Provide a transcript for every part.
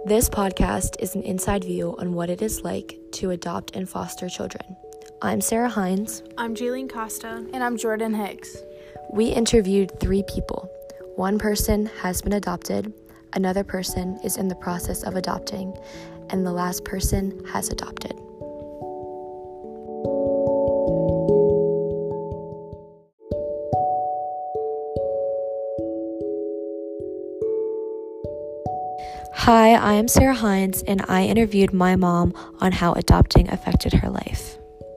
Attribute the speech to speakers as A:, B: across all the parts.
A: This podcast is an inside view on what it is like to adopt and foster children. I'm Sarah Hines.
B: I'm Jaylene Costa. And I'm Jordan Hicks.
A: We interviewed 3 people. One person has been adopted, another person is in the process of adopting, and the last person has adopted. Hi, I am Sarah Hines, and I interviewed my mom on how adopting affected her life.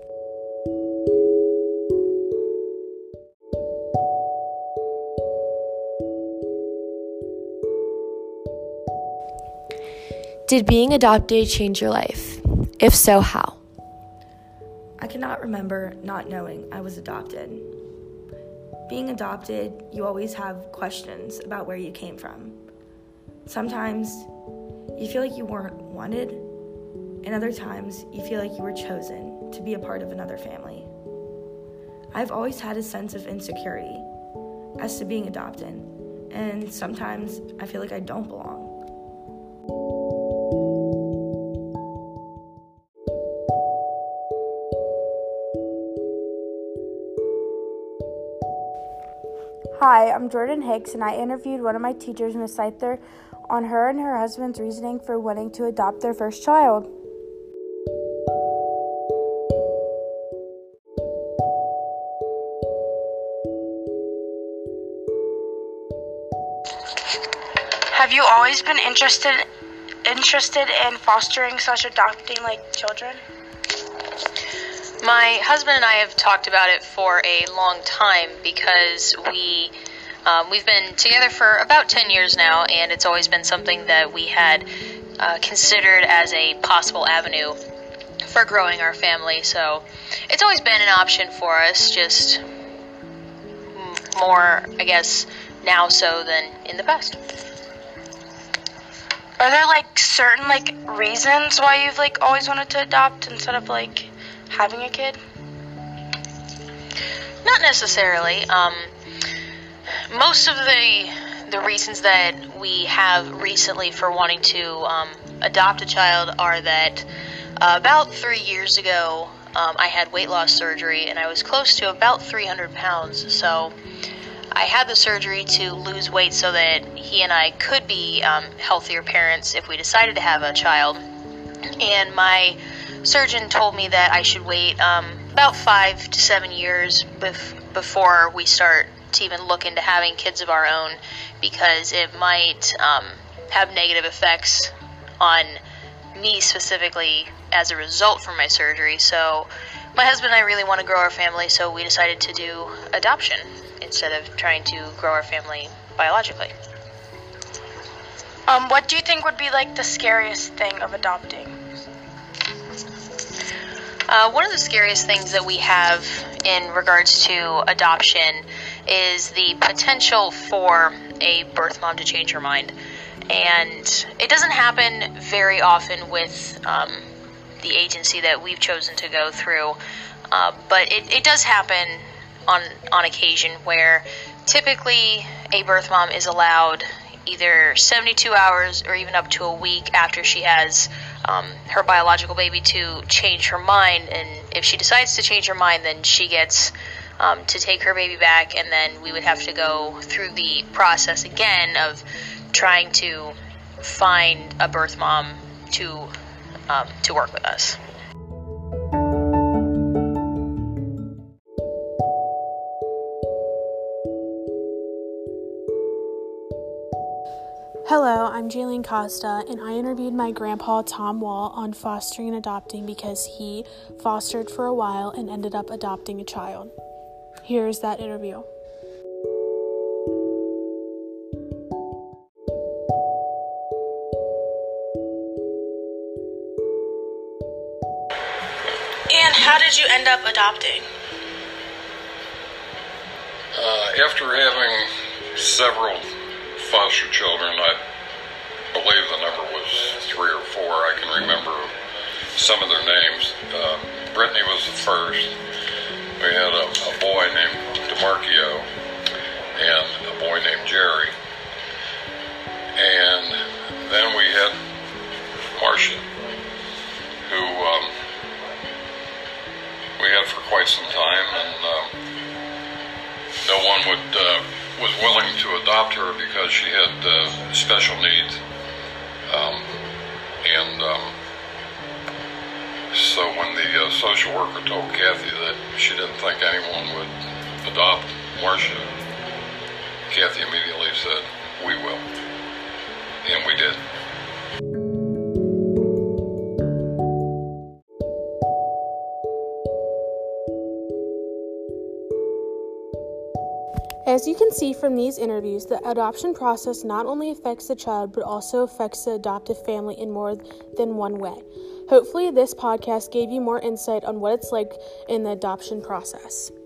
A: Did being adopted change your life? If so, how?
C: I cannot remember not knowing I was adopted. Being adopted, you always have questions about where you came from. Sometimes you feel like you weren't wanted, and other times you feel like you were chosen to be a part of another family. I've always had a sense of insecurity as to being adopted, and sometimes I feel like I don't belong.
B: Hi, I'm Jordan Hicks, and I interviewed one of my teachers, Ms. Seither, on her and her husband's reasoning for wanting to adopt their first child.
D: Have you always been interested in fostering / adopting children?
E: My husband and I have talked about it for a long time because we've been together for about 10 years now, and it's always been something that we had considered as a possible avenue for growing our family. So it's always been an option for us, just more, I guess, now so than in the past.
D: Are there certain reasons why you've always wanted to adopt instead of having a kid?
E: Not necessarily. Most of the reasons that we have recently for wanting to adopt a child are that about 3 years ago I had weight loss surgery, and I was close to about 300 pounds. So I had the surgery to lose weight so that he and I could be healthier parents if we decided to have a child. And my surgeon told me that I should wait about 5 to 7 years before we start to even look into having kids of our own, because it might have negative effects on me specifically as a result from my surgery. So my husband and I really want to grow our family, so we decided to do adoption instead of trying to grow our family biologically.
D: What do you think would be the scariest thing of adopting?
E: One of the scariest things that we have in regards to adoption is the potential for a birth mom to change her mind. And it doesn't happen very often with the agency that we've chosen to go through, but it does happen on occasion, where typically a birth mom is allowed either 72 hours or even up to a week after she has her biological baby to change her mind. And if she decides to change her mind, then she gets to take her baby back, and then we would have to go through the process again of trying to find a birth mom to work with us.
B: Hello, I'm Jaylene Costa, and I interviewed my grandpa, Tom Wall, on fostering and adopting because he fostered for a while and ended up adopting a child. Here's that interview.
D: And how did you end up adopting?
F: After having several foster children, I believe the number was 3 or 4. I can remember some of their names. Brittany was the first. We had a boy named DeMarchio and a boy named Jerry. And then we had Marcia, who we had for quite some time, and no one was willing to adopt her because she had special needs. So when the social worker told Kathy that she didn't think anyone would adopt Marcia, Kathy immediately said, "We will." And we did.
B: As you can see from these interviews, the adoption process not only affects the child, but also affects the adoptive family in more than one way. Hopefully, this podcast gave you more insight on what it's like in the adoption process.